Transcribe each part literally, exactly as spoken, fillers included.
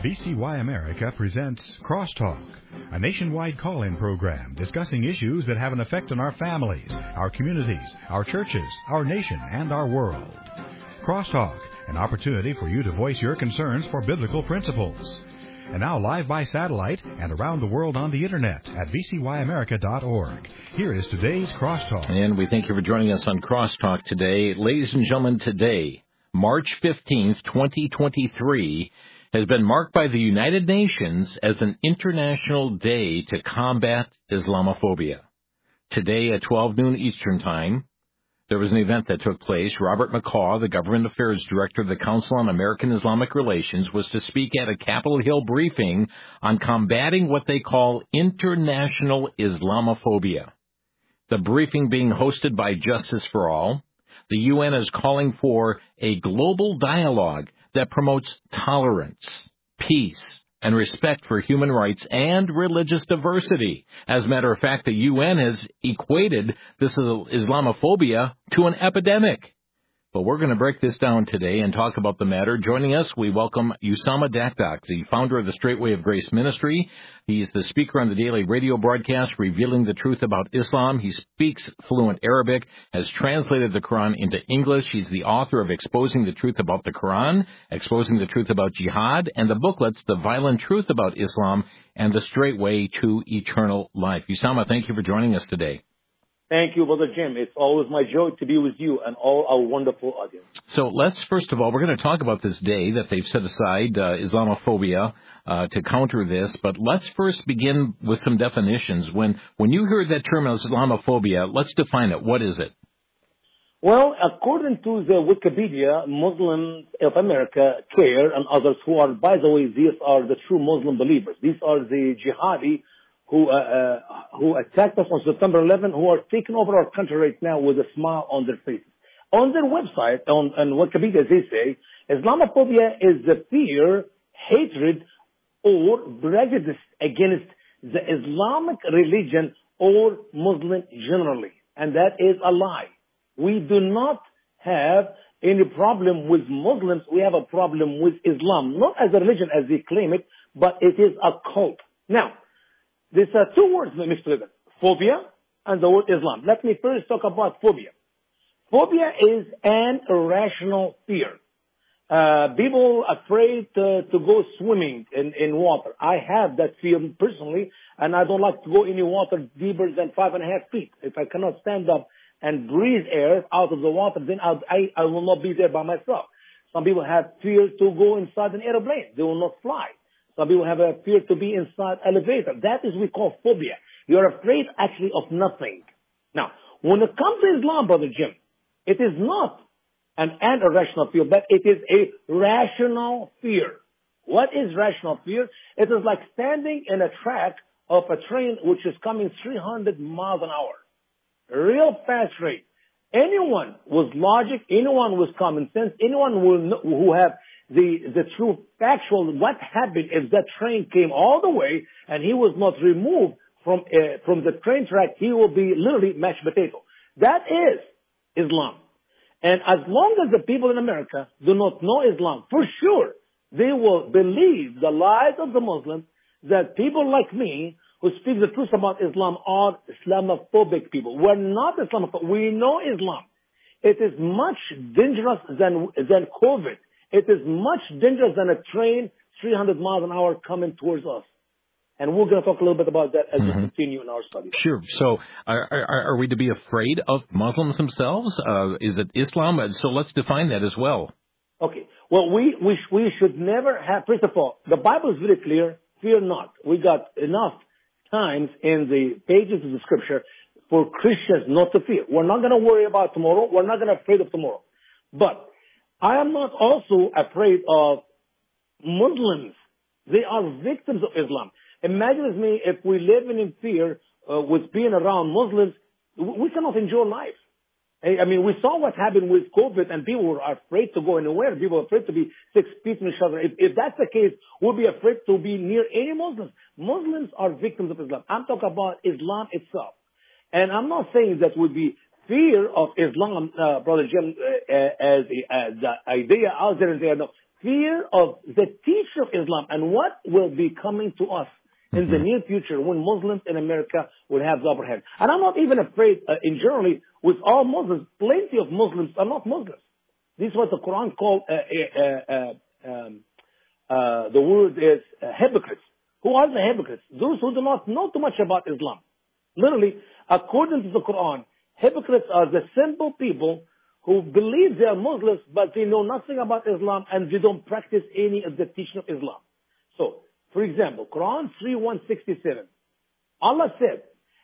V C Y America presents Crosstalk, a nationwide call-in program discussing issues that have an effect on our families, our communities, our churches, our nation, and our world. Crosstalk, an opportunity for you to voice your concerns for biblical principles. And now live by satellite and around the world on the internet at v c y america dot org. Here is today's Crosstalk. And we thank you for joining us on Crosstalk today. Ladies and gentlemen, today, March fifteenth, twenty twenty-three, has been marked by the United Nations as an International Day to Combat Islamophobia. Today at twelve noon Eastern Time, there was an event that took place. Robert McCaw, the Government Affairs Director of the Council on American Islamic Relations, was to speak at a Capitol Hill briefing on combating what they call international Islamophobia. The briefing being hosted by Justice for All, the U N is calling for a global dialogue that promotes tolerance, peace, and respect for human rights and religious diversity. As a matter of fact, the U N has equated this Islamophobia to an epidemic. But we're going to break this down today and talk about the matter. Joining us, we welcome Usama Dakdak, the founder of the Straight Way of Grace Ministry. He's the speaker on the daily radio broadcast, Revealing the Truth About Islam. He speaks fluent Arabic, has translated the Quran into English. He's the author of Exposing the Truth About the Quran, Exposing the Truth About Jihad, and the booklets, The Violent Truth About Islam and The Straight Way to Eternal Life. Usama, thank you for joining us today. Thank you, Brother Jim. It's always my joy to be with you and all our wonderful audience. So let's, first of all, we're going to talk about this day that they've set aside, uh, Islamophobia, uh, to counter this. But let's first begin with some definitions. When when you hear that term Islamophobia, let's define it. What is it? Well, according to the Wikipedia, Muslims of America care and others who are, by the way, these are the true Muslim believers. These are the jihadi who uh, uh, who attacked us on September eleventh, who are taking over our country right now with a smile on their faces. On their website, on, on Wikipedia, they say, Islamophobia is the fear, hatred, or prejudice against the Islamic religion or Muslim generally. And that is a lie. We do not have any problem with Muslims. We have a problem with Islam. Not as a religion as they claim it, but it is a cult. Now, there's uh, two words mixed together, phobia and the word Islam. Let me first talk about phobia. Phobia is an irrational fear. Uh, people afraid to, to go swimming in, in water. I have that fear personally, and I don't like to go any water deeper than five and a half feet. If I cannot stand up and breathe air out of the water, then I'll, I, I will not be there by myself. Some people have fear to go inside an airplane. They will not fly. Some people have a fear to be inside elevator. That is what we call phobia. You're afraid actually of nothing. Now, when it comes to Islam, Brother Jim, it is not an, an irrational fear, but it is a rational fear. What is rational fear? It is like standing in a track of a train which is coming three hundred miles an hour. Real fast rate. Anyone with logic, anyone with common sense, anyone will know, who have the the true factual what happened if that train came all the way and he was not removed from uh, from the train track, he will be literally mashed potato. That is Islam. And as long as the people in America do not know Islam, for sure they will believe the lies of the Muslims that people like me who speak the truth about Islam are Islamophobic people. We're not Islamophobic. We know Islam. It is much dangerous than than COVID. It is much dangerous than a train three hundred miles an hour coming towards us. And we're going to talk a little bit about that as mm-hmm. we continue in our study. Sure. So are, are, are we to be afraid of Muslims themselves? Uh, is it Islam? So let's define that as well. Okay. Well, we, we, we should never have, first of all, the Bible is very clear, fear not. We got enough times in the pages of the scripture for Christians not to fear. We're not going to worry about tomorrow. We're not going to be afraid of tomorrow. But I am not also afraid of Muslims. They are victims of Islam. Imagine with me if we live in fear uh, with being around Muslims, we cannot enjoy life. I mean, we saw what happened with COVID and people were afraid to go anywhere. People were afraid to be six feet from each other. If, if that's the case, we'll be afraid to be near any Muslims. Muslims are victims of Islam. I'm talking about Islam itself. And I'm not saying that would be fear of Islam, uh, Brother Jim, uh, as, as the idea out there. there no. fear of the teacher of Islam and what will be coming to us in mm-hmm. the near future when Muslims in America will have the upper hand. And I'm not even afraid, uh, in generally, with all Muslims, plenty of Muslims are not Muslims. This is what the Quran called, uh, uh, uh, um, uh, the word is uh, hypocrites. Who are the hypocrites? Those who do not know too much about Islam. Literally, according to the Quran, hypocrites are the simple people who believe they are Muslims, but they know nothing about Islam and they don't practice any of the teaching of Islam. So, for example, Quran three one sixty-seven, Allah said,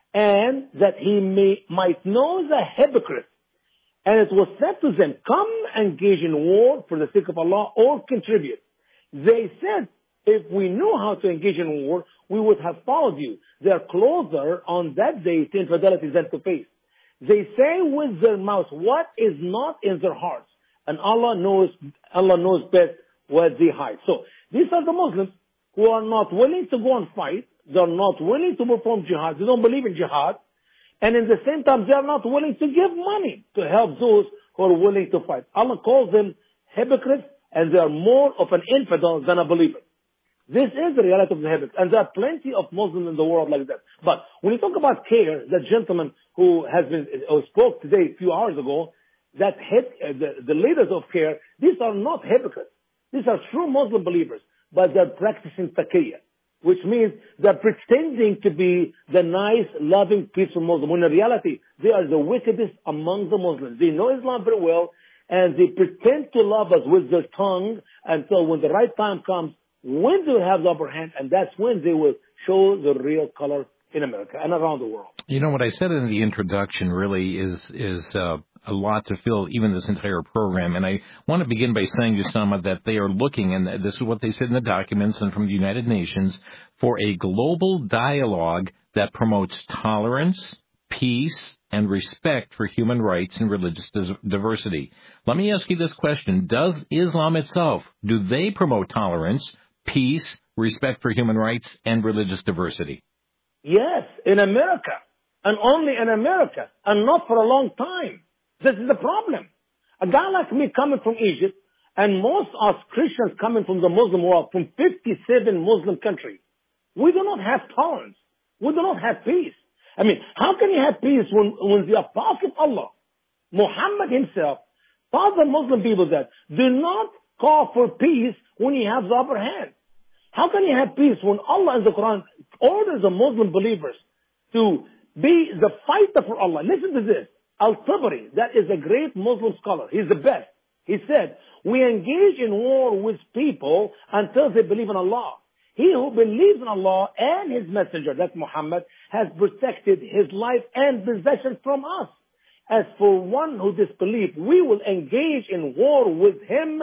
and that he may, might know the hypocrites. And it was said to them, come engage in war for the sake of Allah or contribute. They said, if we knew how to engage in war, we would have followed you. They are closer on that day to infidelity than to faith. They say with their mouth what is not in their hearts. And Allah knows, Allah knows best what they hide. So, these are the Muslims who are not willing to go and fight. They are not willing to perform jihad. They don't believe in jihad. And in the same time, they are not willing to give money to help those who are willing to fight. Allah calls them hypocrites, and they are more of an infidel than a believer. This is the reality of the hypocrites. And there are plenty of Muslims in the world like that. But when you talk about CAIR, the gentleman who has been, who spoke today a few hours ago, that hip, uh, the, the leaders of CAIR, these are not hypocrites. These are true Muslim believers, but they're practicing taqiyya, which means they're pretending to be the nice, loving, peaceful Muslim, when in reality, they are the wickedest among the Muslims. They know Islam very well, and they pretend to love us with their tongue until when the right time comes, when they will have the upper hand, and that's when they will show the real color in America and around the world. You know, what I said in the introduction really is is uh, a lot to fill even this entire program. And I want to begin by saying to Usama that they are looking, and this is what they said in the documents and from the United Nations, for a global dialogue that promotes tolerance, peace, and respect for human rights and religious diversity. Let me ask you this question. Does Islam itself, do they promote tolerance, peace, respect for human rights, and religious diversity? Yes, in America, and only in America, and not for a long time. This is the problem. A guy like me coming from Egypt, and most of us Christians coming from the Muslim world, from fifty-seven Muslim countries, we do not have tolerance. We do not have peace. I mean, how can you have peace when, when the Apostle of Allah, Muhammad himself, taught the Muslim people that do not call for peace when you have the upper hand? How can you have peace when Allah in the Quran orders the Muslim believers to be the fighter for Allah? Listen to this. Al-Tabari, that is a great Muslim scholar. He's the best. He said, we engage in war with people until they believe in Allah. He who believes in Allah and His messenger, that's Muhammad, has protected his life and possession from us. As for one who disbelieves, we will engage in war with him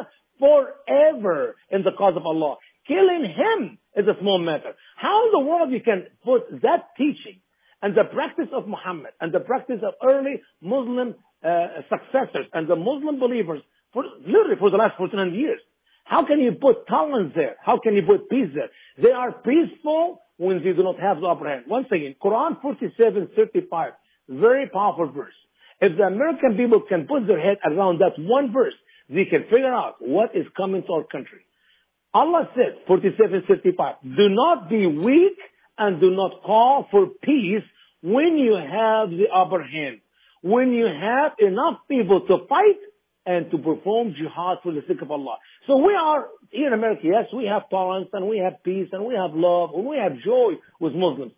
forever in the cause of Allah. Killing him is a small matter. How in the world you can put that teaching and the practice of Muhammad and the practice of early Muslim uh, successors and the Muslim believers for literally for the last fourteen hundred years? How can you put tolerance there? How can you put peace there? They are peaceful when they do not have the upper hand. Once again, Quran forty-seven thirty-five, very powerful verse. If the American people can put their head around that one verse, they can figure out what is coming to our country. Allah said, forty-seven thirty-five, do not be weak and do not call for peace when you have the upper hand. When you have enough people to fight and to perform jihad for the sake of Allah. So we are, here in America, yes, we have tolerance and we have peace and we have love and we have joy with Muslims.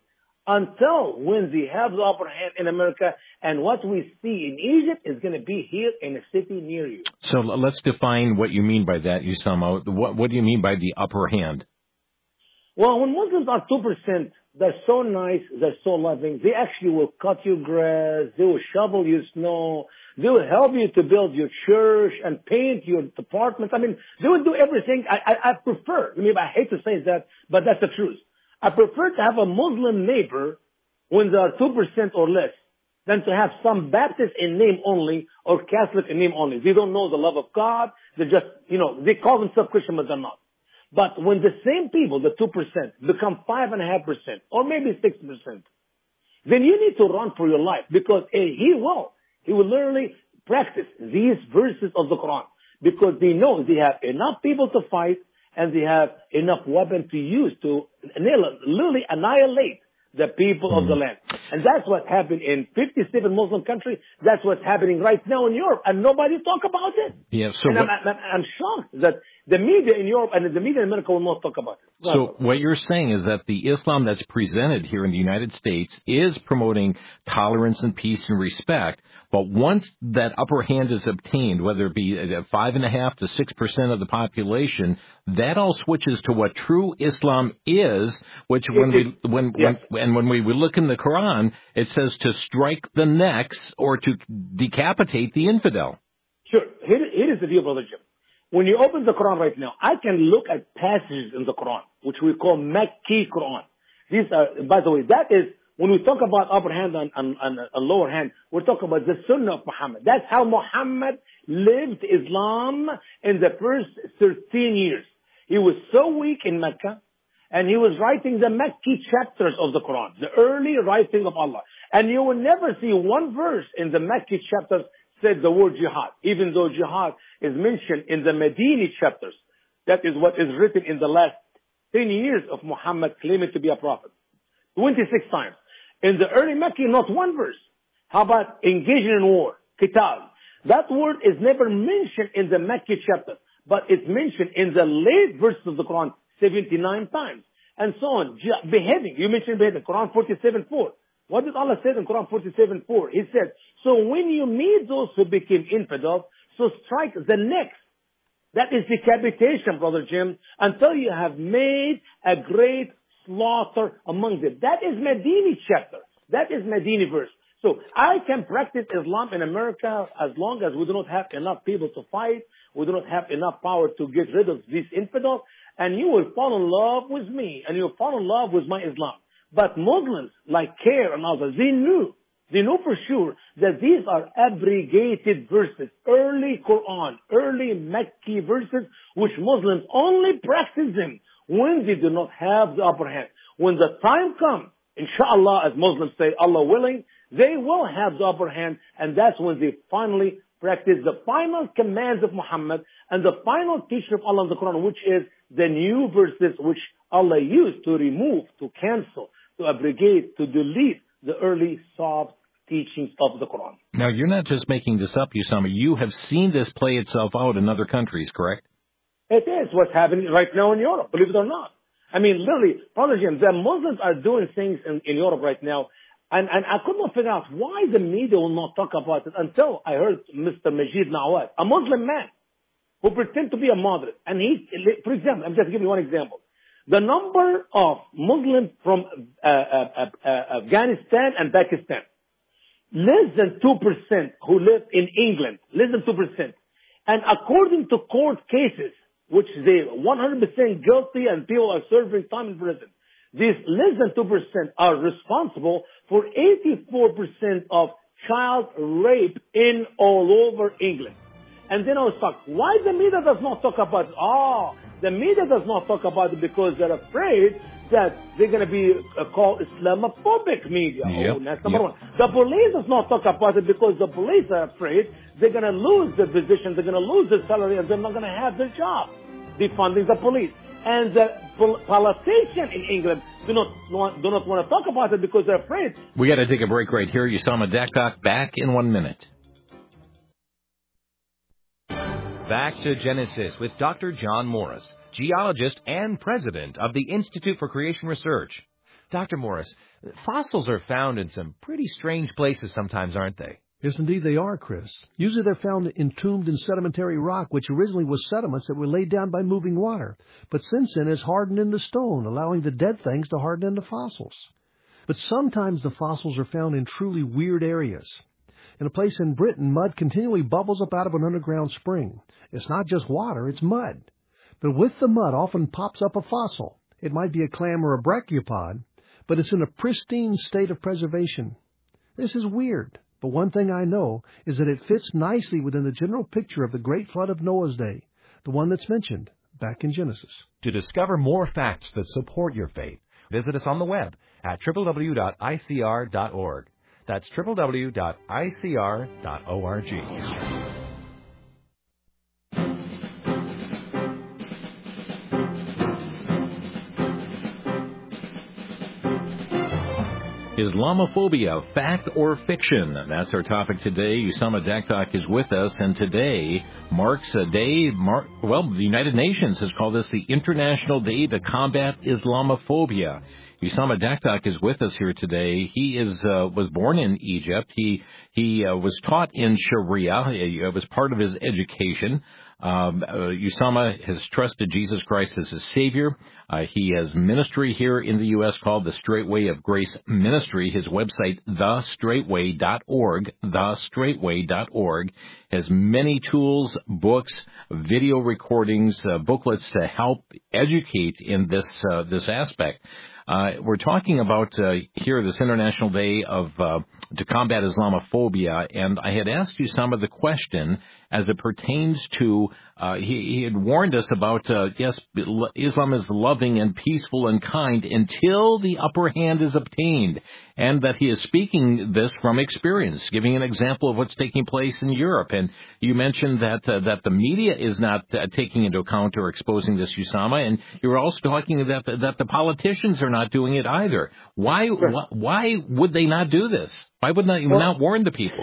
Until when they have the upper hand in America, and what we see in Egypt is going to be here in a city near you. So let's define what you mean by that, Usama. What, what do you mean by the upper hand? Well, when Muslims are two percent, they're so nice, they're so loving. They actually will cut your grass, they will shovel your snow, they will help you to build your church and paint your apartments. I mean, they will do everything. I, I, I prefer, I mean, I hate to say that, but that's the truth. I prefer to have a Muslim neighbor when they are two percent or less than to have some Baptist in name only or Catholic in name only. They don't know the love of God. They just, you know, they call themselves Christian, but they're not. But when the same people, the two percent, become five point five percent or maybe six percent, then you need to run for your life because eh, he will. He will literally practice these verses of the Quran. because they know they have enough people to fight and they have enough weapons to use to literally annihilate the people of the land. And that's what happened in fifty-seven Muslim countries. That's what's happening right now in Europe, and nobody talk about it. Yeah, so and what, I'm, I'm, I'm shocked that the media in Europe and the media in America will not talk about it. So what you're saying is that the Islam that's presented here in the United States is promoting tolerance and peace and respect, but once that upper hand is obtained, whether it be five and a half to six percent of the population, that all switches to what true Islam is, which when we when, yes. when and when we, we look in the Quran, it says to strike the necks or to decapitate the infidel. Sure. Here, here is the deal, Brother Jim. When you open the Quran right now, I can look at passages in the Quran, which we call Makki Quran. These are, by the way, that is, when we talk about upper hand and, and, and, and lower hand, we're talking about the Sunnah of Muhammad. That's how Muhammad lived Islam in the first thirteen years. He was so weak in Mecca, and he was writing the Makki chapters of the Quran, the early writing of Allah. And you will never see one verse in the Makki chapters said the word jihad, even though jihad is mentioned in the Medini chapters. That is what is written in the last ten years of Muhammad claiming to be a prophet. twenty-six times. In the early Mecca, not one verse. How about engaging in war, qital? That word is never mentioned in the Mecca chapter, but it's mentioned in the late verses of the Quran seventy-nine times. And so on. Beheading. You mentioned beheading. Quran forty-seven four. What did Allah say in Quran forty-seven four? He said, so when you meet those who became infidels, so strike the necks. That is decapitation, Brother Jim, until you have made a great slaughter among them. That is Medini chapter. That is Medini verse. So I can practice Islam in America as long as we do not have enough people to fight. We do not have enough power to get rid of these infidels. And you will fall in love with me, and you will fall in love with my Islam. But Muslims, like Care and others, they knew, they knew for sure that these are abrogated verses, early Quran, early Mecca verses, which Muslims only practice them when they do not have the upper hand. When the time comes, inshallah, as Muslims say, Allah willing, they will have the upper hand, and that's when they finally practice the final commands of Muhammad and the final teaching of Allah in the Quran, which is the new verses which Allah used to remove, to cancel, to abrogate, to delete the early soft teachings of the Quran. Now, you're not just making this up, Usama. You have seen this play itself out in other countries, correct? It is what's happening right now in Europe, believe it or not. I mean, literally, Brother Jim, the Muslims are doing things in, in Europe right now, and, and I could not figure out why the media will not talk about it until I heard Mister Majid Nawaz, a Muslim man, who pretends to be a moderate. And he, for example, I'm just giving you one example. The number of Muslims from uh, uh, uh, Afghanistan and Pakistan, less than two percent who live in England, less than two percent. And according to court cases, which they one hundred percent guilty and people are serving time in prison, these less than two percent are responsible for eighty-four percent of child rape in all over England. And then I was shocked, why the media does not talk about it? Oh, the media does not talk about it because they're afraid that they're going to be uh, called Islamophobic media. Yep. Oh, that's number Yep. one. The police does not talk about it because the police are afraid they're going to lose their position, they're going to lose their salary, and they're not going to have their job defunding the police. And the pol- politicians in England do not want, do not want to talk about it because they're afraid. We got to take a break right here. Usama Dakdock back in one minute. Back to Genesis with Doctor John Morris, geologist and president of the Institute for Creation Research. Doctor Morris, fossils are found in some pretty strange places sometimes, aren't they? Yes, indeed they are, Chris. Usually they're found entombed in sedimentary rock, which originally was sediments that were laid down by moving water, but since then has hardened into stone, allowing the dead things to harden into fossils. But sometimes the fossils are found in truly weird areas. In a place in Britain, mud continually bubbles up out of an underground spring. It's not just water, it's mud. But with the mud often pops up a fossil. It might be a clam or a brachiopod, but it's in a pristine state of preservation. This is weird, but one thing I know is that it fits nicely within the general picture of the great flood of Noah's day, the one that's mentioned back in Genesis. To discover more facts that support your faith, visit us on the web at w w w dot i c r dot org. That's w w w dot i c r dot org. Islamophobia, fact or fiction? That's our topic today. Usama Daktok is with us, and today marks a day, mar- well, the United Nations has called this the International Day to Combat Islamophobia. Usama Daktok is with us here today. He is uh, was born in Egypt. He he uh, was taught in Sharia. It was part of his education. Um, uh, Usama has trusted Jesus Christ as his Savior. Uh, he has ministry here in the U S called the Straight Way of Grace Ministry. His website, the straight way dot org, the straight way dot org, has many tools, books, video recordings, uh, booklets to help educate in this uh, this aspect. Uh, we're talking about uh, here this International Day of uh, to combat Islamophobia, and I had asked you some of the question as it pertains to, uh, he, he had warned us about, uh, yes, Islam is loving and peaceful and kind until the upper hand is obtained, and that he is speaking this from experience, giving an example of what's taking place in Europe. And you mentioned that uh, that the media is not uh, taking into account or exposing this, Usama, and you were also talking that the, that the politicians are not doing it either. Why, Sure. wh- why would they not do this? Why would not, you Well, not warn the people?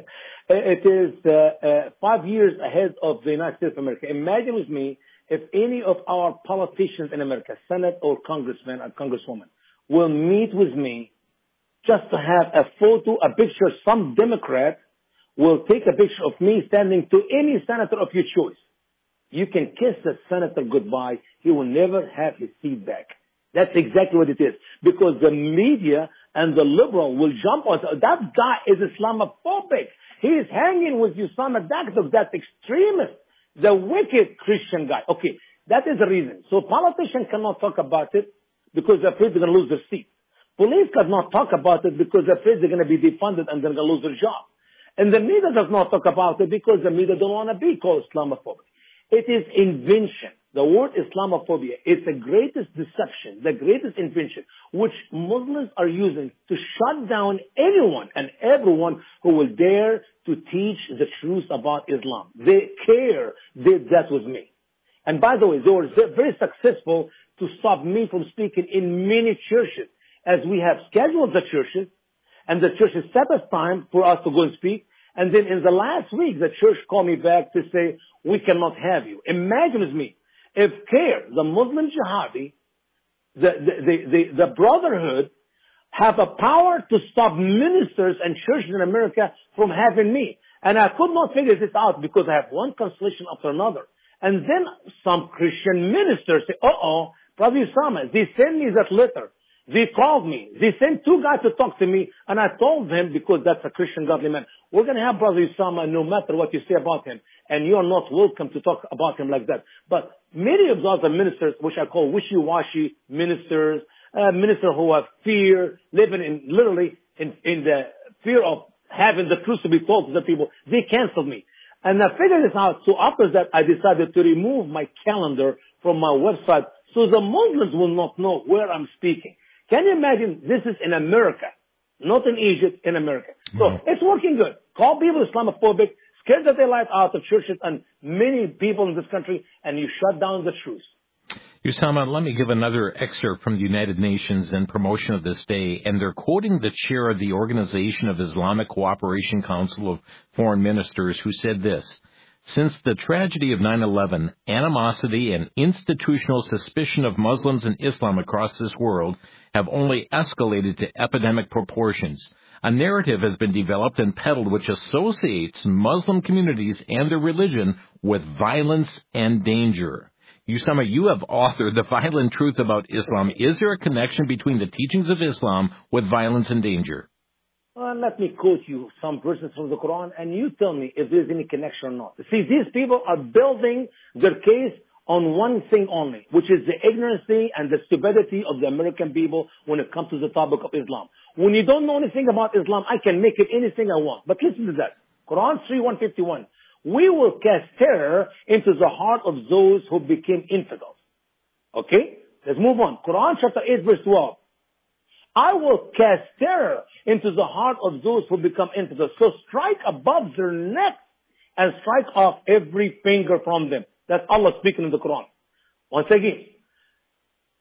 It is uh, uh, five years ahead of the United States of America. Imagine with me if any of our politicians in America, Senate or congressman or congresswoman, will meet with me just to have a photo, a picture. Some Democrat will take a picture of me standing to any senator of your choice. You can kiss the senator goodbye. He will never have his seat back. That's exactly what it is. Because the media and the liberal will jump on. That guy is Islamophobic. He is hanging with Usama Daktok, that extremist, the wicked Christian guy. Okay, that is the reason. So politicians cannot talk about it because they're afraid they're going to lose their seat. Police cannot talk about it because they're afraid they're going to be defunded and they're going to lose their job. And the media does not talk about it because the media don't want to be called Islamophobic. It is invention. The word Islamophobia is the greatest deception, the greatest invention, which Muslims are using to shut down anyone and everyone who will dare to teach the truth about Islam. They care did that with me. And by the way, they were very successful to stop me from speaking in many churches, as we have scheduled the churches, and the churches set aside time for us to go and speak. And then in the last week, the church called me back to say, we cannot have you. Imagine with me, if CARE, the Muslim Jihadi, the, the, the, the, the Brotherhood, have a power to stop ministers and churches in America from having me. And I could not figure this out because I have one constellation after another. And then some Christian ministers say, uh-oh, Brother Usama, they sent me that letter. They called me. They sent two guys to talk to me, and I told them, because that's a Christian godly man, we're going to have Brother Usama no matter what you say about him, and you're not welcome to talk about him like that. But many of those are ministers, which I call wishy-washy ministers, uh, ministers who have fear, living in literally in, in the fear of having the truth to be told to the people. They canceled me. And I figured this out. So after that, I decided to remove my calendar from my website so the Muslims will not know where I'm speaking. Can you imagine? This is in America, not in Egypt, in America. So mm-hmm. It's working good. Call people Islamophobic, scare the daylight out of churches and many people in this country, and you shut down the truth. Usama, let me give another excerpt from the United Nations in promotion of this day, and they're quoting the chair of the Organization of Islamic Cooperation Council of Foreign Ministers, who said this: since the tragedy of nine eleven, animosity and institutional suspicion of Muslims and Islam across this world have only escalated to epidemic proportions. A narrative has been developed and peddled which associates Muslim communities and their religion with violence and danger. Usama, you have authored The Violent Truth About Islam. Is there a connection between the teachings of Islam with violence and danger? Well, let me quote you some verses from the Quran, and you tell me if there's any connection or not. See, these people are building their case on one thing only, which is the ignorancy and the stupidity of the American people when it comes to the topic of Islam. When you don't know anything about Islam, I can make it anything I want. But listen to that. Quran three one fifty-one. We will cast terror into the heart of those who became infidels. Okay? Let's move on. Quran chapter eight verse twelve. I will cast terror into the heart of those who become infidels. So strike above their necks and strike off every finger from them. That's Allah speaking in the Quran. Once again,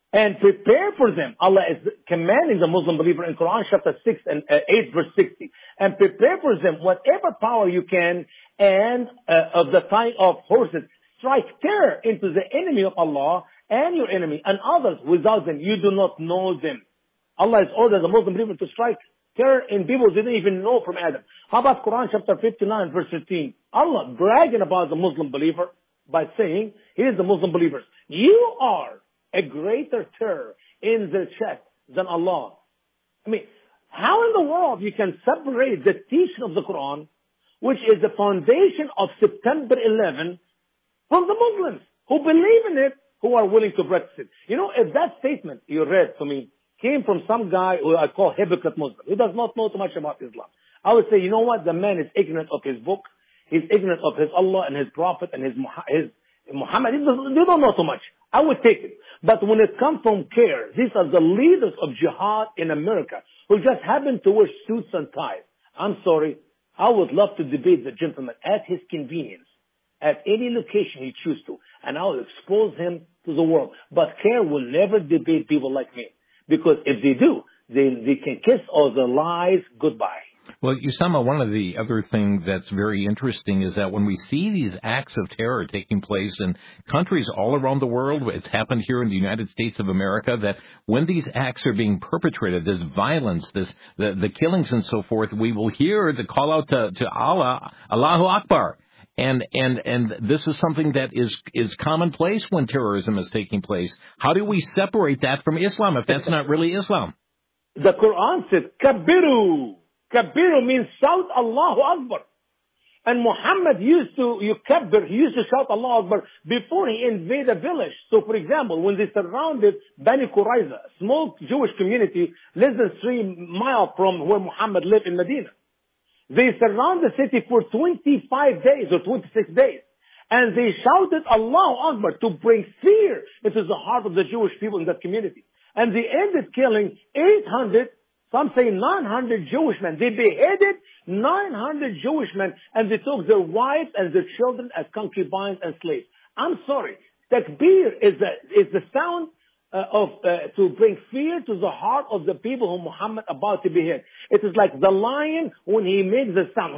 and prepare for them. Allah is commanding the Muslim believer in Quran chapter six and uh, eight verse sixty. And prepare for them whatever power you can, and uh, of the kind of horses. Strike terror into the enemy of Allah and your enemy and others without them. You do not know them. Allah has ordered the Muslim believer to strike terror in people they didn't even know from Adam. How about Quran chapter fifty-nine verse fifteen? Allah bragging about the Muslim believer by saying, here's the Muslim believers. You are a greater terror in their chest than Allah. I mean, how in the world you can separate the teaching of the Quran, which is the foundation of September eleventh, from the Muslims who believe in it, who are willing to practice it? You know, if that statement you read to me came from some guy who I call hypocrite Muslim, who does not know too much about Islam, I would say, you know what? The man is ignorant of his book. He's ignorant of his Allah and his Prophet and his, his Muhammad. They don't know too much. I would take it. But when it comes from CARE, these are the leaders of jihad in America who just happen to wear suits and ties. I'm sorry. I would love to debate the gentleman at his convenience, at any location he chooses to, and I will expose him to the world. But CARE will never debate people like me, because if they do, they, they can kiss all the lies goodbye. Well, Usama, one of the other things that's very interesting is that when we see these acts of terror taking place in countries all around the world, it's happened here in the United States of America, that when these acts are being perpetrated, this violence, this the, the killings and so forth, we will hear the call out to, to Allah, Allahu Akbar. And, and, and this is something that is, is commonplace when terrorism is taking place. How do we separate that from Islam if that's not really Islam? The Quran says, Kabiru. Kabiru means shout Allahu Akbar. And Muhammad used to, you kabir, he used to shout Allahu Akbar before he invaded a village. So for example, when they surrounded Bani Qurayza, a small Jewish community less than three miles from where Muhammad lived in Medina. They surrounded the city for twenty-five days or twenty-six days. And they shouted Allahu Akbar to bring fear into the heart of the Jewish people in that community. And they ended killing eight hundred, some say nine hundred Jewish men. They beheaded nine hundred Jewish men, and they took their wives and their children as concubines and slaves. I'm sorry. Takbir is the, is the sound uh, of, uh, to bring fear to the heart of the people whom Muhammad about to behead. It is like the lion when he makes the sound.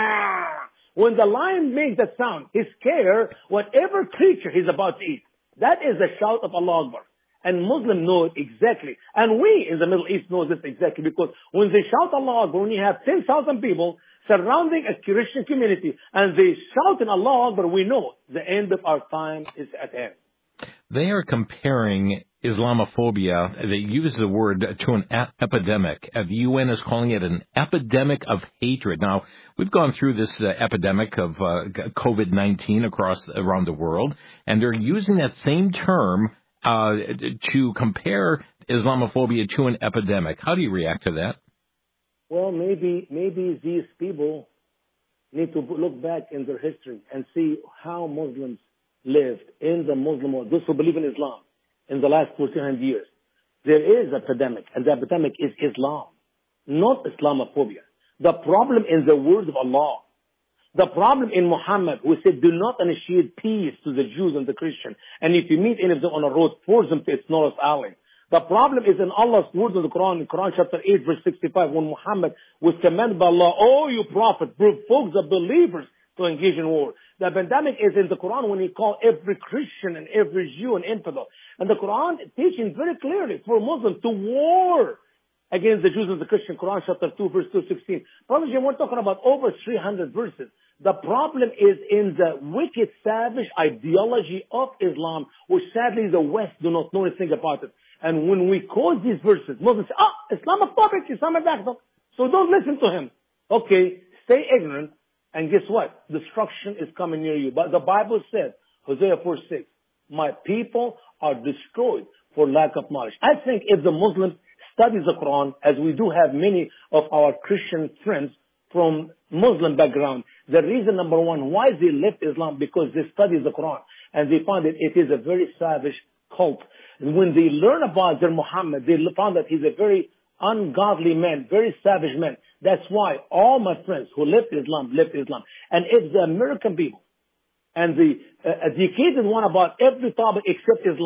When the lion makes that sound, he's scared whatever creature he's about to eat. That is the shout of Allah Akbar. And Muslims know it exactly. And we in the Middle East know this exactly, because when they shout Allah Akbar, when you have ten thousand people surrounding a Christian community and they shout in Allah Akbar, we know the end of our time is at hand. They are comparing Islamophobia, they use the word, to an a- epidemic. Uh, the U N is calling it an epidemic of hatred. Now, we've gone through this uh, epidemic of uh, COVID nineteen across around the world, and they're using that same term uh, to compare Islamophobia to an epidemic. How do you react to that? Well, maybe maybe these people need to look back in their history and see how Muslims lived in the Muslim world, those who believe in Islam, in the last fourteen hundred years. There is an epidemic, and the epidemic is Islam, not Islamophobia. The problem in the words of Allah. The problem in Muhammad, who said, do not initiate peace to the Jews and the Christians. And if you meet any of them on a road, force them to its North Alley. The problem is in Allah's words in the Quran, in Quran chapter eight, verse sixty-five, when Muhammad was commanded by Allah, oh, you prophet, provoke the believers to engage in war. The pandemic is in the Quran when he called every Christian and every Jew an infidel. And the Quran teaching very clearly for Muslims to war against the Jews and the Christian. Quran chapter two, verse two sixteen. Brothers, we're talking about over three hundred verses. The problem is in the wicked, savage ideology of Islam, which sadly the West do not know anything about it. And when we quote these verses, Muslims say, ah, Islamophobic, Islamophobic. So don't listen to him. Okay, stay ignorant. And guess what? Destruction is coming near you. But the Bible says, Hosea four six, my people are destroyed for lack of knowledge. I think if the Muslims study the Quran, as we do have many of our Christian friends from Muslim background, the reason number one why they left Islam, because they study the Quran and they find that it is a very savage cult. And when they learn about their Muhammad, they found that he's a very ungodly man, very savage man. That's why all my friends who left Islam left Islam. And if the American people and the uh, educated one about every topic except Islam,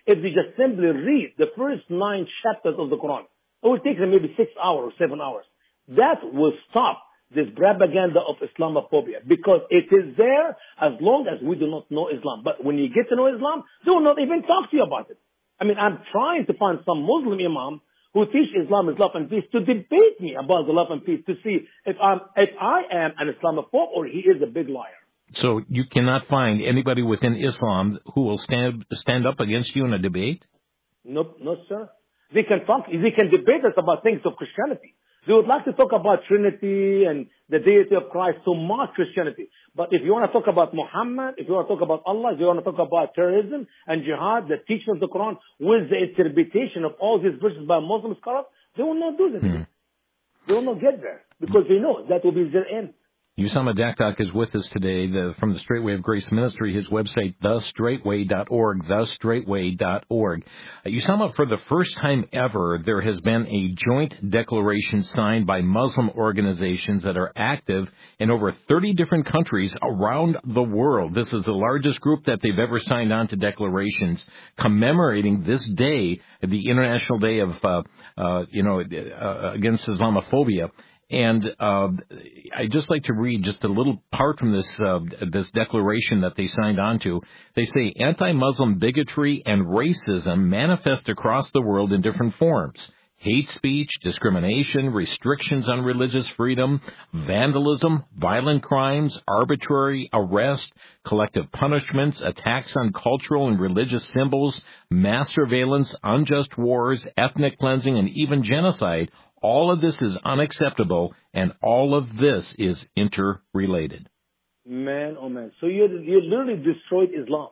if they just simply read the first nine chapters of the Quran. It will take them maybe six hours, seven hours. That will stop this propaganda of Islamophobia, because it is there as long as we do not know Islam. But when you get to know Islam, they will not even talk to you about it. I mean, I'm trying to find some Muslim imam who teach Islam is love and peace to debate me about the love and peace, to see if I'm if I am an Islamophobe or he is a big liar. So you cannot find anybody within Islam who will stand stand up against you in a debate? No, no, sir. They can talk. They can debate us about things of Christianity. They would like to talk about Trinity and the deity of Christ, so much Christianity. But if you want to talk about Muhammad, if you want to talk about Allah, if you want to talk about terrorism and jihad, the teaching of the Quran, with the interpretation of all these verses by Muslim scholars, they will not do this. Hmm. They will not get there, because they know that will be their end. Usama Dakdak is with us today the, from the Straightway of Grace Ministry, his website, the straightway dot org, the straightway dot org. Uh, Usama, for the first time ever, there has been a joint declaration signed by Muslim organizations that are active in over thirty different countries around the world. This is the largest group that they've ever signed on to declarations commemorating this day, the International Day of, uh, uh, you know, uh, against Islamophobia. And uh, I'd just like to read just a little part from this uh, this declaration that they signed on to. They say, anti-Muslim bigotry and racism manifest across the world in different forms. Hate speech, discrimination, restrictions on religious freedom, vandalism, violent crimes, arbitrary arrest, collective punishments, attacks on cultural and religious symbols, mass surveillance, unjust wars, ethnic cleansing, and even genocide. All of this is unacceptable, and all of this is interrelated. Man, oh man. So you you literally destroyed Islam.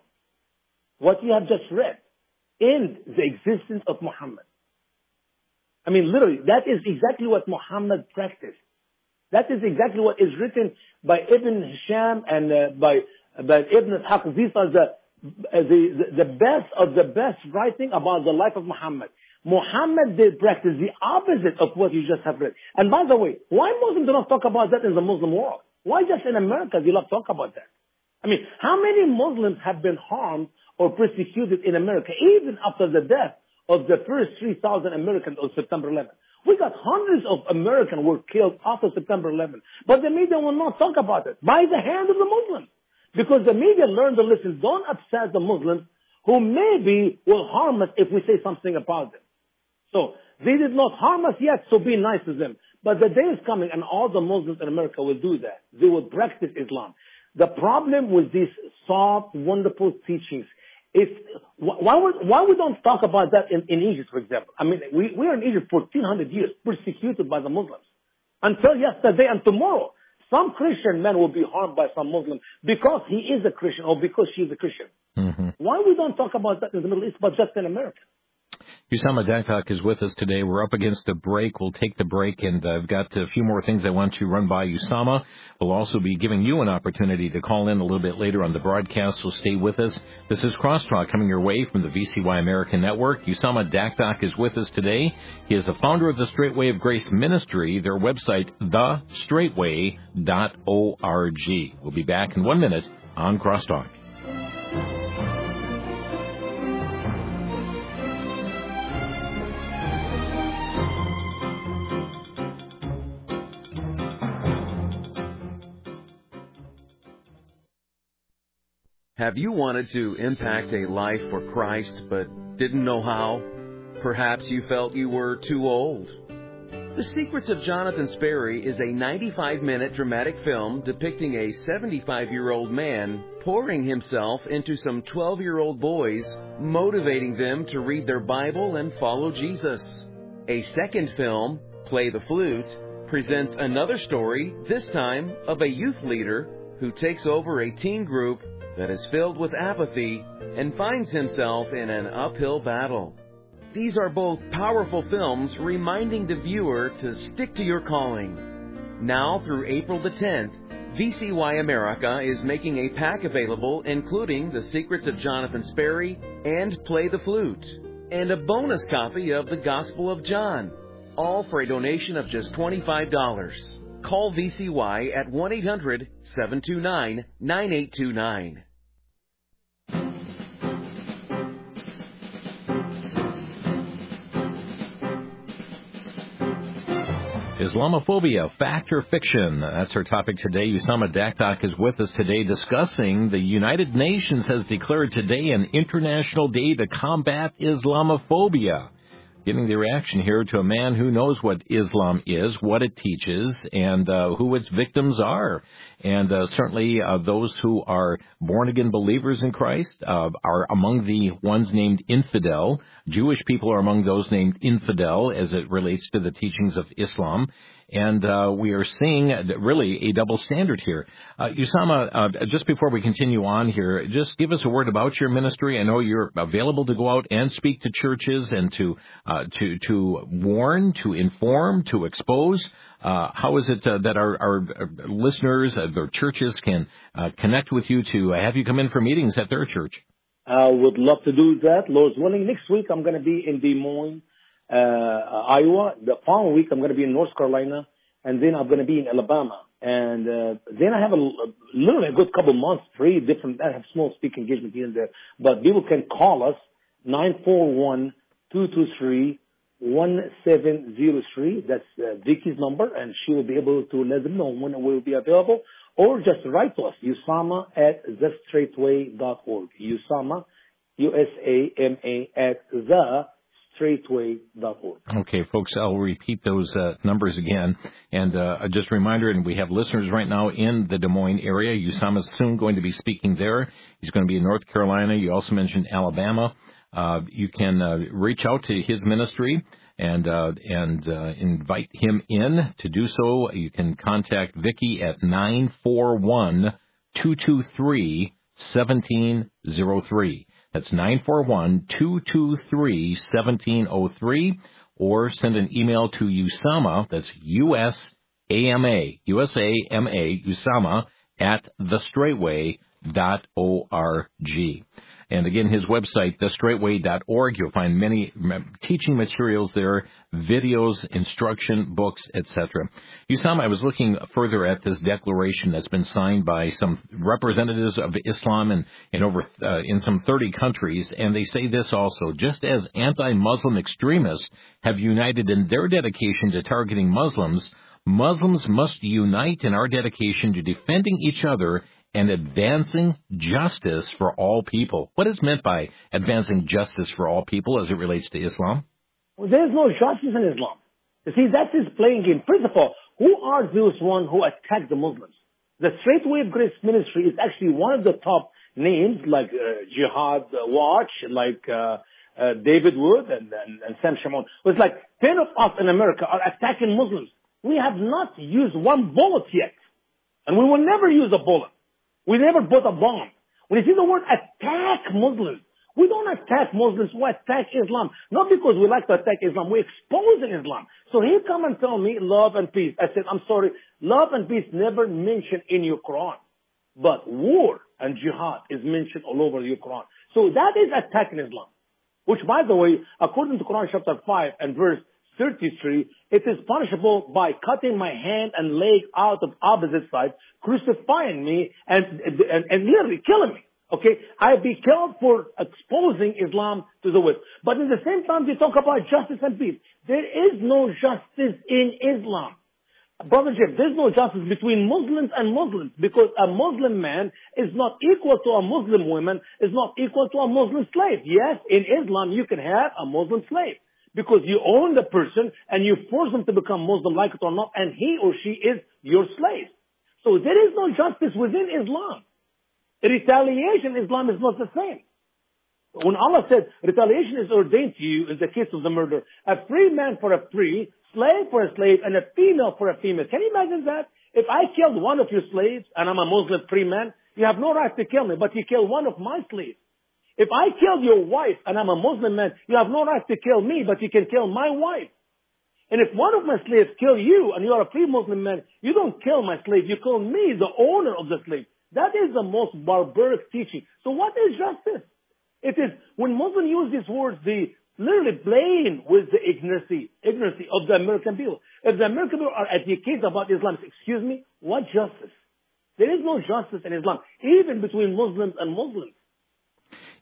What you have just read, end the existence of Muhammad. I mean, literally, that is exactly what Muhammad practiced. That is exactly what is written by Ibn Hisham and uh, by, by Ibn Ishaq. These are the, uh, the, the best of the best writing about the life of Muhammad. Muhammad did practice the opposite of what you just have read. And by the way, why Muslims do not talk about that in the Muslim world? Why just in America do you not talk about that? I mean, how many Muslims have been harmed or persecuted in America, even after the death of the first three thousand Americans on September eleventh? We got hundreds of Americans were killed after September eleventh. But the media will not talk about it by the hand of the Muslims. Because the media learned the lesson. Don't upset the Muslims who maybe will harm us if we say something about them. So they did not harm us yet, so be nice to them. But the day is coming and all the Muslims in America will do that. They will practice Islam. The problem with these soft, wonderful teachings is, why we, why we don't talk about that in, in Egypt, for example? I mean, we, we are in Egypt for fourteen hundred years, persecuted by the Muslims. Until yesterday and tomorrow, some Christian man will be harmed by some Muslim because he is a Christian or because she is a Christian. Mm-hmm. Why we don't talk about that in the Middle East, but just in America? Usama Dakdak is with us today. We're up against a break. We'll take the break, and I've got a few more things I want to run by Usama. We'll also be giving you an opportunity to call in a little bit later on the broadcast, so stay with us. This is Crosstalk coming your way from the V C Y American Network. Usama Dakdak is with us today. He is the founder of the Straightway of Grace Ministry, their website, the straightway dot org. We'll be back in one minute on Crosstalk. Have you wanted to impact a life for Christ but didn't know how? Perhaps you felt you were too old. The Secrets of Jonathan Sperry is a ninety-five minute dramatic film depicting a seventy-five-year-old man pouring himself into some twelve-year-old boys, motivating them to read their Bible and follow Jesus. A second film, Play the Flute, presents another story, this time of a youth leader who takes over a teen group that is filled with apathy and finds himself in an uphill battle. These are both powerful films reminding the viewer to stick to your calling. Now through April the tenth, V C Y America is making a pack available including The Secrets of Jonathan Sperry and Play the Flute, and a bonus copy of the Gospel of John, all for a donation of just twenty-five dollars. Call V C Y at one eight hundred, seven two nine, nine eight two nine. Islamophobia, fact or fiction? That's our topic today. Usama Dakdak is with us today discussing the United Nations has declared today an international day to combat Islamophobia. Getting the reaction here to a man who knows what Islam is, what it teaches, and uh, who its victims are. And uh, certainly uh, those who are born-again believers in Christ uh, are among the ones named infidel. Jewish people are among those named infidel as it relates to the teachings of Islam. And uh, we are seeing really a double standard here. Uh, Usama, uh, just before we continue on here, just give us a word about your ministry. I know you're available to go out and speak to churches and to uh, to to warn, to inform, to expose. Uh, how is it uh, that our, our listeners, uh, their churches, can uh, connect with you to have you come in for meetings at their church? I would love to do that. Lord's willing, next week I'm going to be in Des Moines, uh, Iowa. The following week I'm going to be in North Carolina, and then I'm going to be in Alabama. And uh, then I have a, a literally a good couple months free. Different. I have small speaking engagement here and there, but people can call us nine four one, two two three, one seven zero three. That's uh, Vicky's number, and she will be able to let them know when it will be available. Or just write to us, Usama at the straightway dot org. Usama, U S A M A, at the straightway dot org. Okay, folks, I'll repeat those uh, numbers again. And uh, just a reminder, and we have listeners right now in the Des Moines area. Usama's soon going to be speaking there. He's going to be in North Carolina. You also mentioned Alabama. Uh, you can uh, reach out to his ministry and uh, and uh, invite him in. To do so, you can contact Vicky at nine four one, two two three, one seven zero three. That's nine four one, two two three, one seven zero three, or send an email to Usama, that's U S A M A, U S A M A, Usama, at the straightway dot org. And again, his website, the straightway dot org. You'll find many teaching materials there, videos, instruction, books, et cetera. Usama, I was looking further at this declaration that's been signed by some representatives of Islam in, in over uh, in some thirty countries, and they say this also: just as anti-Muslim extremists have united in their dedication to targeting Muslims, Muslims must unite in our dedication to defending each other and advancing justice for all people. What is meant by advancing justice for all people as it relates to Islam? Well, there is no justice in Islam. You see, that's his playing game. First of all, who are those one who attack the Muslims? The Straightway of Grace Ministry is actually one of the top names, like uh, Jihad Watch, like uh, uh, David Wood and, and, and Sam Shamoun. It's like ten of us in America are attacking Muslims. We have not used one bullet yet. And we will never use a bullet. We never put a bomb. When you see the word attack Muslims, we don't attack Muslims, we attack Islam. Not because we like to attack Islam, we're exposing Islam. So he come and tell me love and peace. I said, I'm sorry, love and peace never mentioned in your Quran. But war and jihad is mentioned all over your Quran. So that is attacking Islam. Which, by the way, according to Quran chapter five and verse thirty-three, it is punishable by cutting my hand and leg out of opposite side, crucifying me, and, and, and literally killing me. Okay? I'd be killed for exposing Islam to the world. But at the same time, they talk about justice and peace. There is no justice in Islam. Brother Jeff, there's no justice between Muslims and Muslims, because a Muslim man is not equal to a Muslim woman, is not equal to a Muslim slave. Yes, in Islam, you can have a Muslim slave, because you own the person and you force them to become Muslim, like it or not, and he or she is your slave. So there is no justice within Islam. Retaliation in Islam is not the same. When Allah said retaliation is ordained to you in the case of the murder, a free man for a free, slave for a slave, and a female for a female. Can you imagine that? If I killed one of your slaves and I'm a Muslim free man, you have no right to kill me, but you kill one of my slaves. If I killed your wife and I'm a Muslim man, you have no right to kill me, but you can kill my wife. And if one of my slaves kill you and you are a free Muslim man, you don't kill my slave, you kill me, the owner of the slave. That is the most barbaric teaching. So what is justice? It is, when Muslims use these words, they literally blame with the ignorancy, ignorancy of the American people. If the American people are educated about Islam, excuse me, what justice? There is no justice in Islam, even between Muslims and Muslims.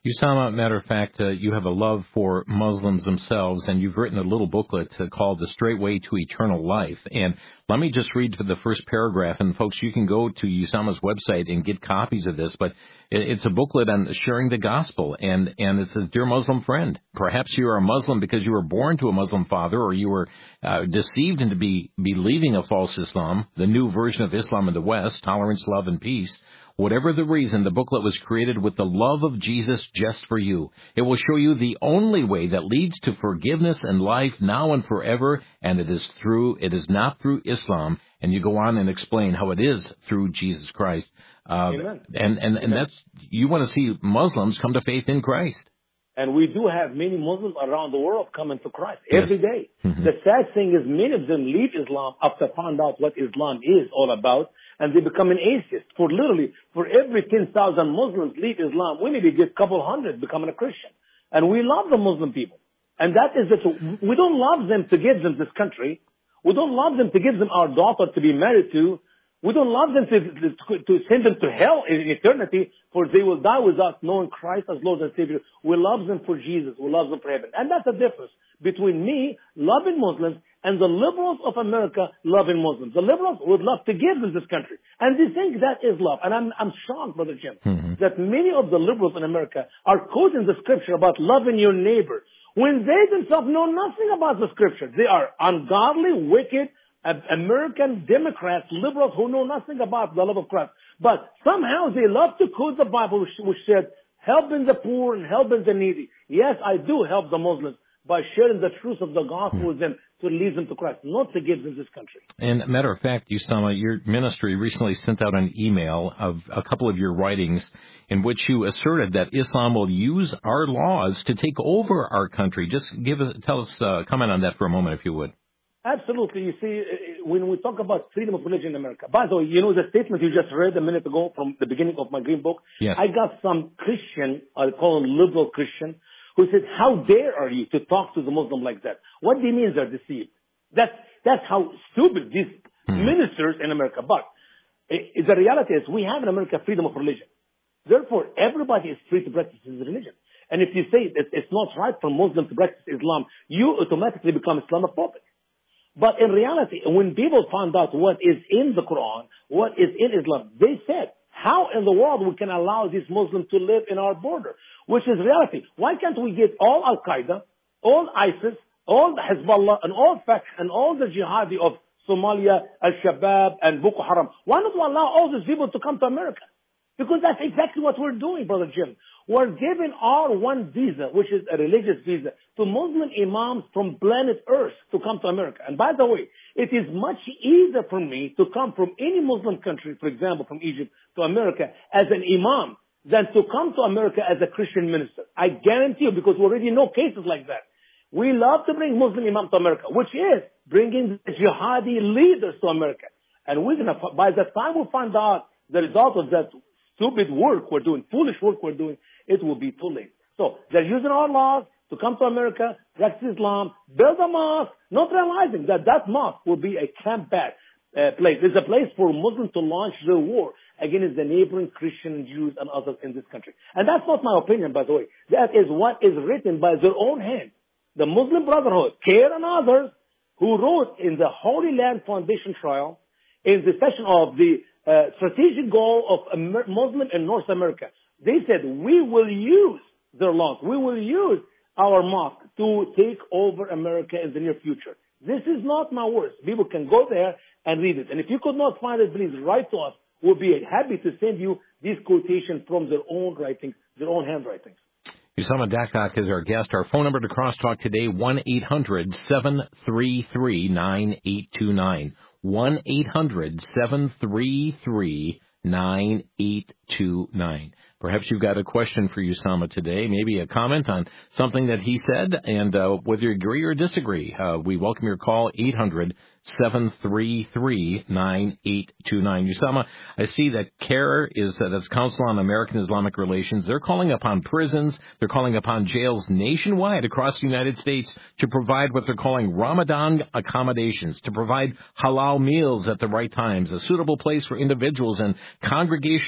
Usama, matter of fact, uh, you have a love for Muslims themselves, and you've written a little booklet uh, called The Straight Way to Eternal Life. And let me just read the first paragraph, and folks, you can go to Usama's website and get copies of this, but it, it's a booklet on sharing the gospel, and, and it says, Dear Muslim friend, perhaps you are a Muslim because you were born to a Muslim father, or you were uh, deceived into be, believing a false Islam, the new version of Islam in the West, tolerance, love, and peace. Whatever the reason, the booklet was created with the love of Jesus just for you. It will show you the only way that leads to forgiveness and life now and forever, and it is through, it is not through Islam. And you go on and explain how it is through Jesus Christ. Uh, Amen. And, and, and that's, you want to see Muslims come to faith in Christ. And we do have many Muslims around the world coming to Christ Yes. every day. Mm-hmm. The sad thing is many of them leave Islam after found out what Islam is all about, and they become an atheist. For literally, for every ten thousand Muslims leave Islam, we maybe get a couple hundred becoming a Christian. And we love the Muslim people. And that is the truth. We don't love them to give them this country. We don't love them to give them our daughter to be married to. We don't love them to, to, to send them to hell in eternity, for they will die without knowing Christ as Lord and Savior. We love them for Jesus. We love them for heaven. And that's the difference between me loving Muslims and the liberals of America loving Muslims. The liberals would love to give them this country. And they think that is love. And I'm, I'm shocked, Brother Jim, mm-hmm. that many of the liberals in America are quoting the scripture about loving your neighbor when they themselves know nothing about the scripture. They are ungodly, wicked, American Democrats, liberals who know nothing about the love of Christ. But somehow they love to quote the Bible, which, which said, helping the poor and helping the needy. Yes, I do help the Muslims by sharing the truth of the gospel with them to lead them to Christ, not to give them this country. And matter of fact, Usama, your ministry recently sent out an email of a couple of your writings in which you asserted that Islam will use our laws to take over our country. Just give us, tell us, uh, comment on that for a moment, if you would. Absolutely. You see, when we talk about freedom of religion in America, by the way, you know the statement you just read a minute ago from the beginning of my green book? Yes. I got some Christian, I call them liberal Christian, who said, how dare are you to talk to the Muslim like that? What do you mean they're deceived? That's, that's how stupid these mm-hmm. ministers in America. But uh, the reality is we have in America freedom of religion. Therefore, everybody is free to practice his religion. And if you say that it's not right for Muslims to practice Islam, you automatically become Islamophobic. But in reality, when people found out what is in the Quran, what is in Islam, they said, how in the world we can allow these Muslims to live in our border? Which is reality. Why can't we get all Al-Qaeda, all ISIS, all Hezbollah, and all Fatah, and all the jihadi of Somalia, Al-Shabaab, and Boko Haram? Why not we allow all these people to come to America? Because that's exactly what we're doing, Brother Jim. We're giving R one visa, which is a religious visa, to Muslim imams from planet Earth to come to America. And by the way, it is much easier for me to come from any Muslim country, for example, from Egypt to America as an imam, than to come to America as a Christian minister. I guarantee you, because we already know cases like that. We love to bring Muslim imams to America, which is bringing the jihadi leaders to America. And we're gonna, by the time we find out the result of that stupid work we're doing, foolish work we're doing, it will be too late. So they're using our laws to come to America, practice Islam, build a mosque, not realizing that that mosque will be a combat uh, place. It's a place for Muslims to launch their war against the neighboring Christian, Jews, and others in this country. And that's not my opinion, by the way. That is what is written by their own hand. The Muslim Brotherhood, CAIR and others, who wrote in the Holy Land Foundation trial, in the section of the uh, strategic goal of Amer- Muslim in North America, they said, we will use their laws. We will use our mosque to take over America in the near future. This is not my words. People can go there and read it. And if you could not find it, please write to us. We'll be happy to send you these quotations from their own writings, their own handwritings. Usama Dakak is our guest. Our phone number to Crosstalk today, one eight hundred seven three three nine eight two nine. one eight hundred seven three three nine eight two nine. Perhaps you've got a question for Usama today, maybe a comment on something that he said, and uh, whether you agree or disagree, uh, we welcome your call, eight hundred seven three three nine eight two nine. Usama, I see that CAIR is, uh, that's Council on American Islamic Relations. They're calling upon prisons, they're calling upon jails nationwide across the United States to provide what they're calling Ramadan accommodations, to provide halal meals at the right times, a suitable place for individuals, and congregational prayer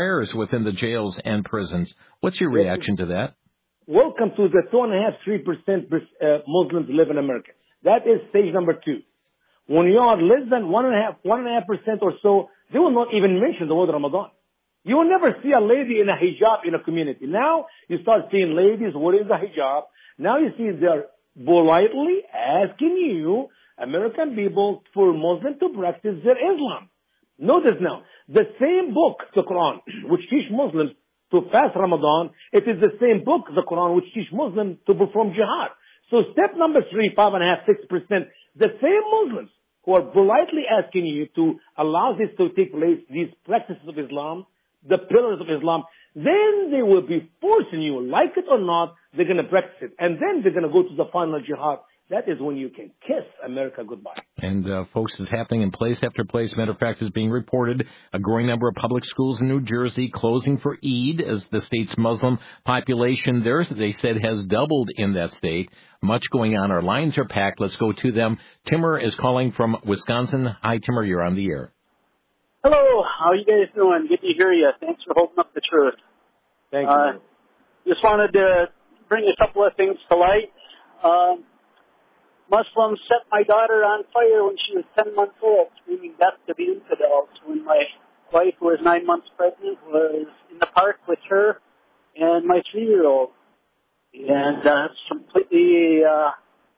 prayers within the jails and prisons. What's your reaction to that? Welcome to the two and a half, three percent uh, Muslims live in America. That is stage number two. When you are less than one and a half, one and a half percent or so, they will not even mention the word Ramadan. You will never see a lady in a hijab in a community. Now you start seeing ladies wearing the hijab. Now you see they're politely asking you, American people, for Muslims to practice their Islam. Notice now, the same book, the Quran, which teach Muslims to fast Ramadan, it is the same book, the Quran, which teach Muslims to perform jihad. So step number three, five and a half, six percent, the same Muslims who are politely asking you to allow this to take place, these practices of Islam, the pillars of Islam, then they will be forcing you, like it or not, they're going to practice it. And then they're going to go to the final jihad. That is when you can kiss America goodbye. And, uh, folks, it's happening in place after place. Matter of fact, is being reported a growing number of public schools in New Jersey closing for Eid as the state's Muslim population there, they said, has doubled in that state. Much going on. Our lines are packed. Let's go to them. Timur is calling from Wisconsin. Hi, Timur. You're on the air. Hello. How are you guys doing? Good to hear you. Thanks for holding up the truth. Thank uh, you. Just wanted to bring a couple of things to light. Um, Muslims set my daughter on fire when she was ten months old, screaming death to the infidels. When my wife, who was nine months pregnant, was in the park with her and my three-year-old. And uh, it's completely uh,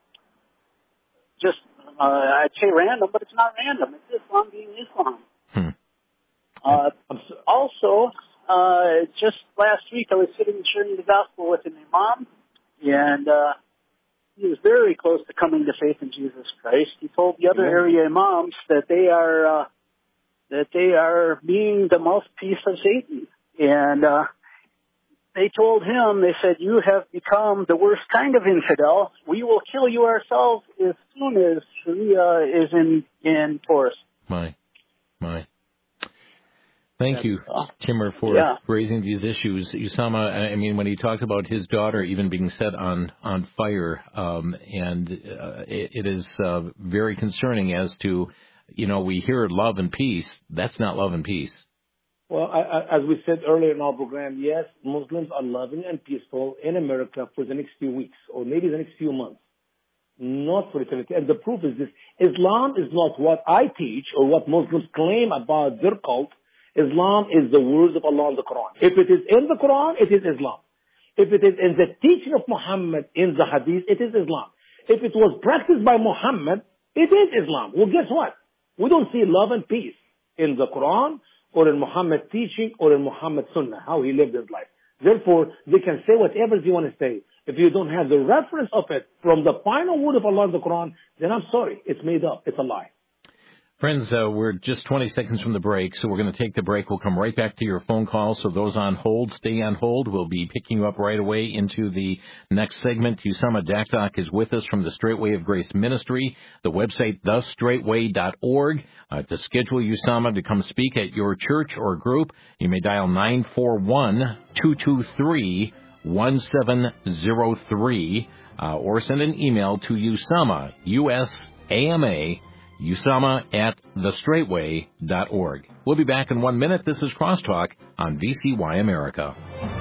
just, uh, I'd say random, but it's not random. It's Islam being Islam. Hmm. Uh, also, uh, just last week I was sitting sharing the gospel with an imam, and uh, he was very close to coming to faith in Jesus Christ. He told the other area imams that they are uh, that they are being the mouthpiece of Satan, and uh, they told him, they said, "You have become the worst kind of infidel. We will kill you ourselves as soon as Sharia is in in force." My, my. Thank you, Timur, for yeah. raising these issues. Usama, I mean, when he talked about his daughter even being set on, on fire, um, and uh, it, it is uh, very concerning as to, you know, we hear love and peace. That's not love and peace. Well, I, I, as we said earlier in our program, yes, Muslims are loving and peaceful in America for the next few weeks or maybe the next few months, not for eternity. And the proof is this. Islam is not what I teach or what Muslims claim about their cult. Islam is the words of Allah in the Quran. If it is in the Quran, it is Islam. If it is in the teaching of Muhammad in the Hadith, it is Islam. If it was practiced by Muhammad, it is Islam. Well, guess what? We don't see love and peace in the Quran or in Muhammad's teaching or in Muhammad's Sunnah, how he lived his life. Therefore, they can say whatever they want to say. If you don't have the reference of it from the final word of Allah in the Quran, then I'm sorry, it's made up. It's a lie. Friends, uh, we're just twenty seconds from the break, so we're going to take the break. We'll come right back to your phone calls. So those on hold, stay on hold. We'll be picking you up right away into the next segment. Usama Dakdock is with us from the Straightway of Grace Ministry, the website the straightway dot org. Uh, to schedule Usama to come speak at your church or group, you may dial nine four one, two two three, one seven zero three uh, or send an email to Usama, U S A M A, Usama at the straightway dot org. We'll be back in one minute. This is Crosstalk on V C Y America.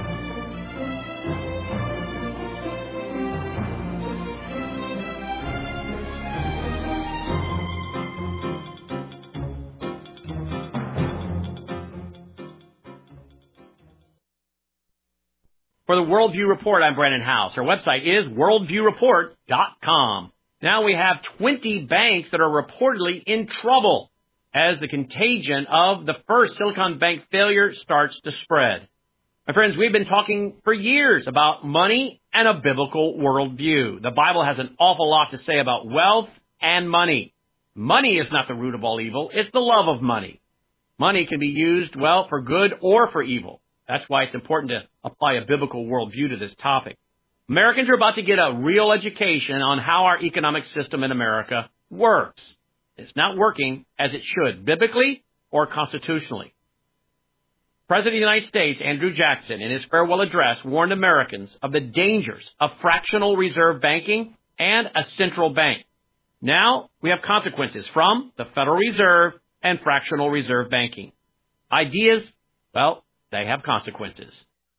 For the Worldview Report, I'm Brennan House. Our website is worldview report dot com. Now we have twenty banks that are reportedly in trouble as the contagion of the first Silicon Bank failure starts to spread. My friends, we've been talking for years about money and a biblical worldview. The Bible has an awful lot to say about wealth and money. Money is not the root of all evil. It's the love of money. Money can be used, well, for good or for evil. That's why it's important to apply a biblical worldview to this topic. Americans are about to get a real education on how our economic system in America works. It's not working as it should, biblically or constitutionally. President of the United States, Andrew Jackson, in his farewell address, warned Americans of the dangers of fractional reserve banking and a central bank. Now we have consequences from the Federal Reserve and fractional reserve banking. Ideas, well, they have consequences.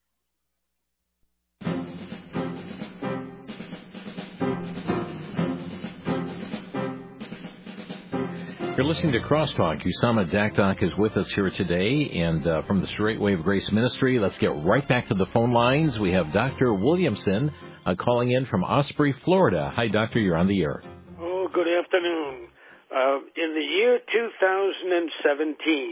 You're listening to Crosstalk. Usama Dakdock is with us here today, and uh, from the Straight Wave Grace Ministry, let's get right back to the phone lines. We have Doctor Williamson uh, calling in from Osprey, Florida. Hi, Doctor. You're on the air. Oh, good afternoon. Uh, in the year two thousand seventeen,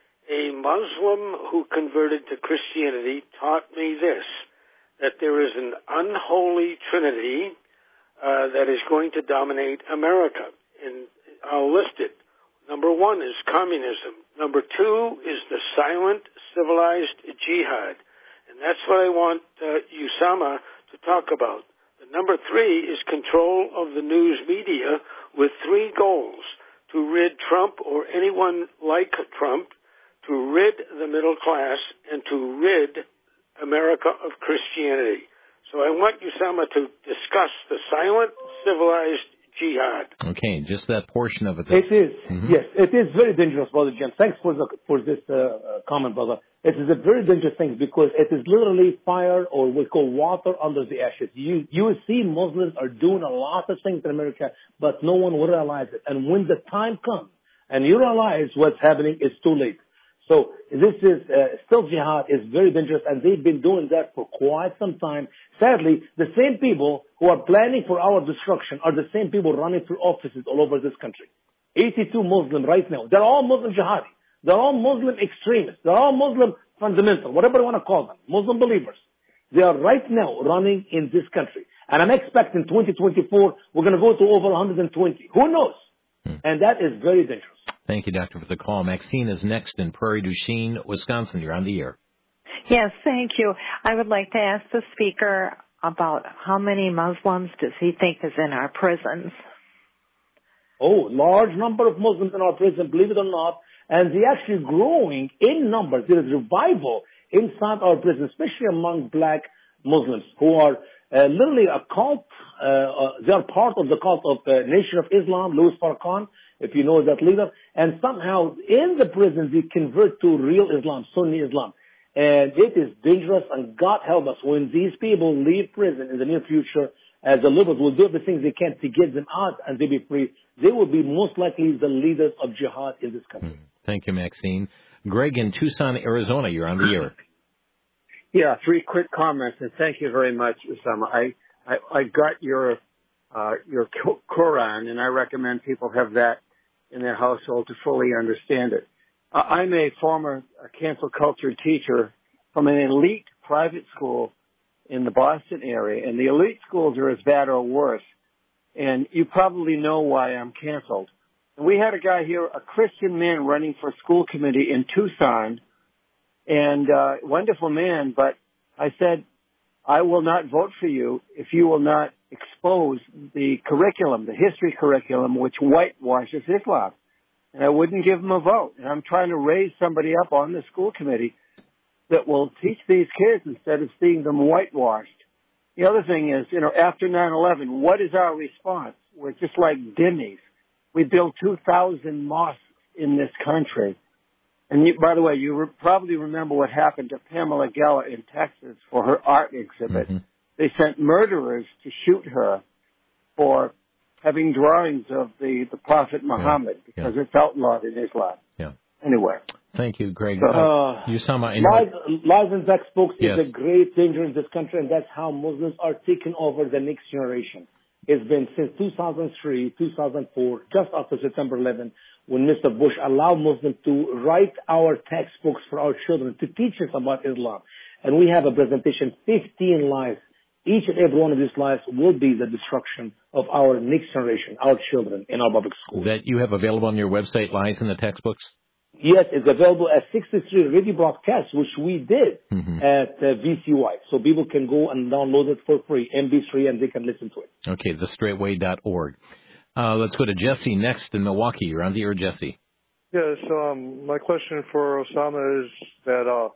a Muslim who converted to Christianity taught me this, that there is an unholy trinity uh, that is going to dominate America. And I'll list it. Number one is communism. Number two is the silent, civilized jihad. And that's what I want uh, Usama to talk about. The number three is control of the news media with three goals: to rid Trump or anyone like Trump, to rid the middle class, and to rid America of Christianity. So I want Usama to discuss the silent, civilized jihad. Okay, just that portion of it. It is, mm-hmm. yes, it is very dangerous, Brother Jim. Thanks for the, for this uh, comment, brother. It is a very dangerous thing because it is literally fire, or we call water under the ashes. You you see Muslims are doing a lot of things in America, but no one will realize it. And when the time comes and you realize what's happening, it's too late. So this is uh, still jihad is very dangerous, and they've been doing that for quite some time. Sadly, the same people who are planning for our destruction are the same people running for offices all over this country. eighty-two Muslims right now. They're all Muslim jihadi. They're all Muslim extremists. They're all Muslim fundamental, whatever you want to call them, Muslim believers. They are right now running in this country. And I'm expecting twenty twenty-four, we're going to go to over one hundred twenty. Who knows? Hmm. And that is very dangerous. Thank you, Doctor, for the call. Maxine is next in Prairie du Chien, Wisconsin. You're on the air. Yes, thank you. I would like to ask the speaker about how many Muslims does he think is in our prisons? Oh, large number of Muslims in our prison, believe it or not. And they're actually growing in numbers. There is revival inside our prison, especially among black Muslims who are uh, literally a cult. Uh, uh, they are part of the cult of the Nation of Islam, Louis Farrakhan, if you know that leader. And somehow in the prison they convert to real Islam, Sunni Islam. And it is dangerous, and God help us when these people leave prison in the near future, as the liberals will do everything they can to get them out and they be free, they will be most likely the leaders of jihad in this country. Thank you, Maxine. Greg in Tucson, Arizona, you're on the air. Yeah, three quick comments, and thank you very much, Usama. I, I, I got your uh, your Quran, and I recommend people have that in their household to fully understand it. Uh, I'm a former uh, cancel culture teacher from an elite private school in the Boston area, and the elite schools are as bad or worse. And you probably know why I'm canceled. And we had a guy here, a Christian man, running for school committee in Tucson, and uh, wonderful man, but I said, I will not vote for you if you will not expose the curriculum, the history curriculum, which whitewashes Islam. And I wouldn't give him a vote. And I'm trying to raise somebody up on the school committee that will teach these kids instead of seeing them whitewashed. The other thing is, you know, after nine eleven, what is our response? We're just like dhimmis. We built two thousand mosques in this country. And you, by the way, you re- probably remember what happened to Pamela Geller in Texas for her art exhibit. Mm-hmm. They sent murderers to shoot her for having drawings of the, the Prophet Muhammad, yeah. because yeah. it's outlawed in Islam. Yeah. Anyway. Thank you, Greg. So, uh, Usama, lies, lies and facts, folks, yes. is a great danger in this country, and that's how Muslims are taking over the next generation. It's been since two thousand three, two thousand four, just after September eleventh, when Mister Bush allowed Muslims to write our textbooks for our children to teach us about Islam. And we have a presentation, fifteen lies. Each and every one of these lies will be the destruction of our next generation, our children in our public schools. That you have available on your website, Lies in the Textbooks? Yes, it's available at sixty-three radio broadcasts, which we did mm-hmm. at uh, V C Y. So people can go and download it for free, M B three, and they can listen to it. Okay, the straight way dot org. Uh, let's go to Jesse next in Milwaukee. You're on the air, Jesse. Yes, um, my question for Usama is that uh,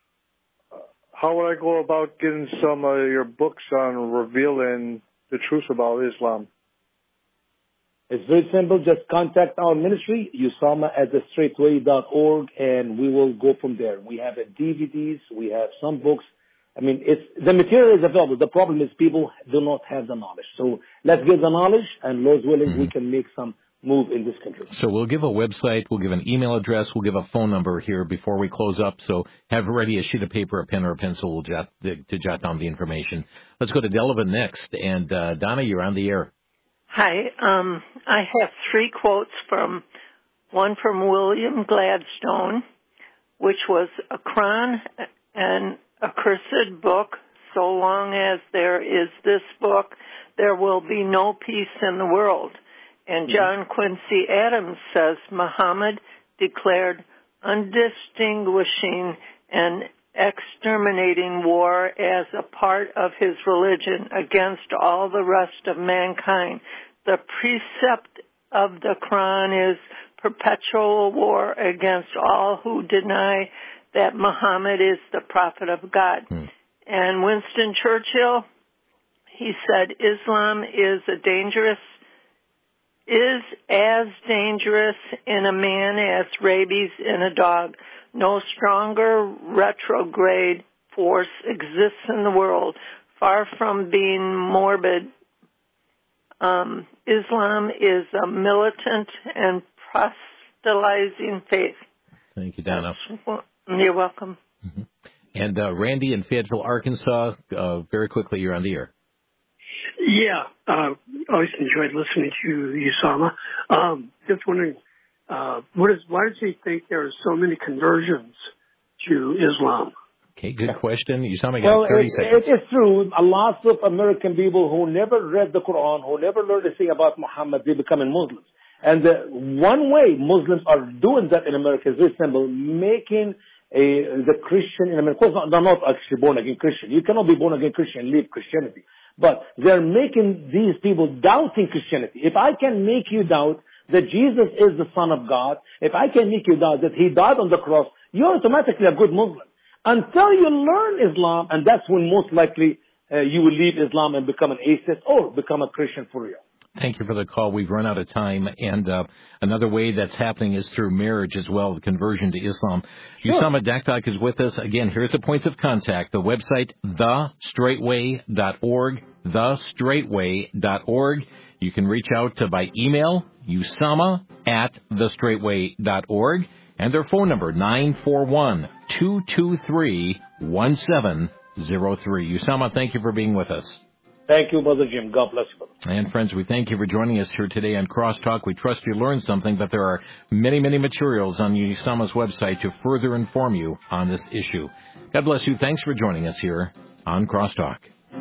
how would I go about getting some of your books on revealing the truth about Islam? It's very simple. Just contact our ministry, Usama at the straightway dot org, and we will go from there. We have a D V Ds. We have some books. I mean, it's the material is available. The problem is people do not have the knowledge. So let's get the knowledge, and Lord's willing, mm-hmm. we can make some move in this country. So we'll give a website, we'll give an email address, we'll give a phone number here before we close up. So have ready a sheet of paper, a pen, or a pencil we'll jot, to, to jot down the information. Let's go to Delavan next. And uh, Donna, you're on the air. Hi. Um, I have three quotes from one from William Gladstone, which was a Quran and a cursed book. So long as there is this book, there will be no peace in the world. And John Quincy Adams says Muhammad declared undistinguishing and exterminating war as a part of his religion against all the rest of mankind. The precept of the Quran is perpetual war against all who deny that Muhammad is the prophet of God. Hmm. And Winston Churchill, he said, Islam is a dangerous, is as dangerous in a man as rabies in a dog. No stronger retrograde force exists in the world. Far from being morbid, um, Islam is a militant and proselytizing faith. Thank you, Donna. You're welcome. Mm-hmm. And uh, Randy in Fayetteville, Arkansas, uh, very quickly, you're on the air. Yeah, uh, always enjoyed listening to you, Usama. Um, just wondering, uh, what is, why does he think there are so many conversions to Islam? Okay, good question. Usama, got well, thirty it, seconds. It is true. A lot of American people who never read the Quran, who never learned anything about Muhammad, they becoming Muslims. And the one way Muslims are doing that in America is very simple, making a, the Christian in America. Of course, they're not actually born again Christian. You cannot be born again Christian and leave Christianity. But they're making these people doubting Christianity. If I can make you doubt that Jesus is the Son of God, if I can make you doubt that He died on the cross, you're automatically a good Muslim. Until you learn Islam, and that's when most likely uh, you will leave Islam and become an atheist or become a Christian for real. Thank you for the call. We've run out of time. And uh, another way that's happening is through marriage as well, the conversion to Islam. Sure. Usama Daktak is with us. Again, here's the points of contact. The website, the straightway dot org, the straightway dot org. You can reach out to by email, Usama at the straightway dot org. And their phone number, nine four one, two two three, one seven zero three. Usama, thank you for being with us. Thank you, Brother Jim. God bless you, brother. And friends, we thank you for joining us here today on Crosstalk. We trust you learned something, but there are many, many materials on Usama's website to further inform you on this issue. God bless you. Thanks for joining us here on Crosstalk.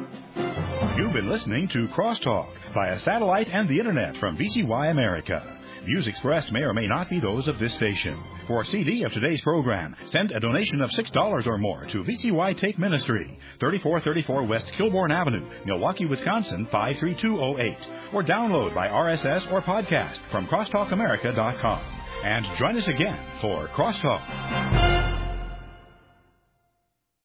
You've been listening to Crosstalk via satellite and the Internet from V C Y America. Views expressed may or may not be those of this station. For a C D of today's program, send a donation of six dollars or more to V C Y Take Ministry, thirty-four thirty-four West Kilbourne Avenue, Milwaukee, Wisconsin, five three two oh eight. Or download by R S S or podcast from crosstalk america dot com. And join us again for Crosstalk.